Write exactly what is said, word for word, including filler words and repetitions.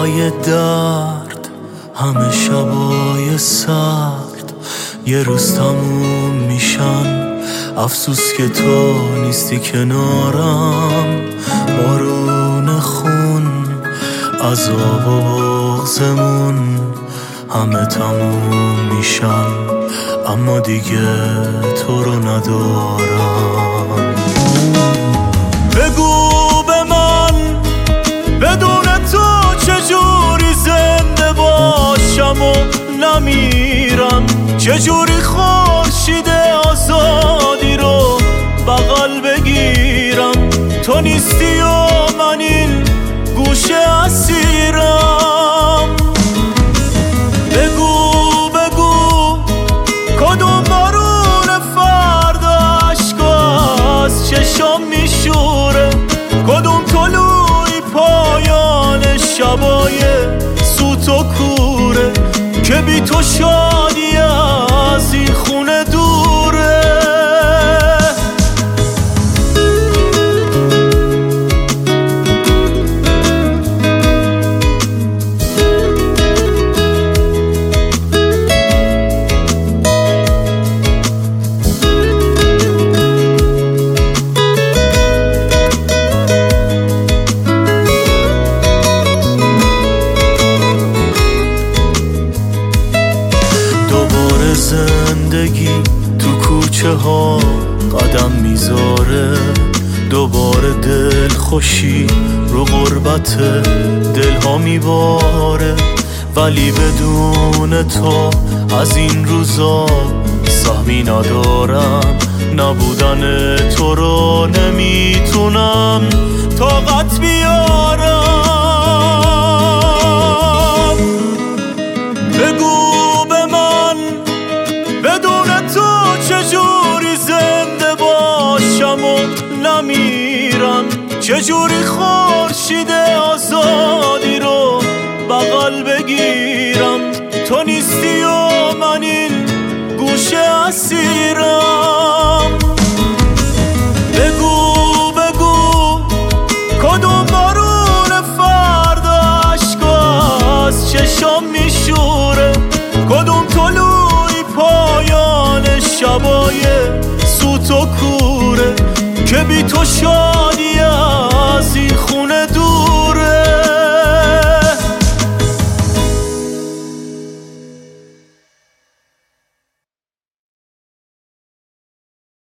شبای درد، همه شبای سرد یه روز تموم میشن. افسوس که تو نیستی کنارم. بارون خون، عذاب و بغضمون همه تموم میشن، اما دیگه تو رو ندارم. بگو به من بدون تو چجوری زنده باشم و نمیرم، چجوری خورشید آزادی رو بغل بگیرم. تو نیستی و من این گوشه اسیرم. بگو بگو کدوم بارون فردا عشق از چشام میشوره، کدوم طلوعی پایان شبای سوت و کوره که بی تو شادی از این خونه دوره. زندگی تو کوچه ها قدم میذاره، دوباره دل خوشی رو غربت دل ها میباره. ولی بدون تو از این روزا سهمی ندارم، نبودن تو رو نمیتونم طاقت بیارم. بگو چجوری زنده باشم و نمیرم، چجوری خورشید آزادی رو بغل بگیرم. تو نیستی و من این گوشه اسیرم. بگو بگو کدوم بارون فردا عشق از چشام میشوره، کدوم طلوعی پایان شبای سوت و کوره که بی تو شاد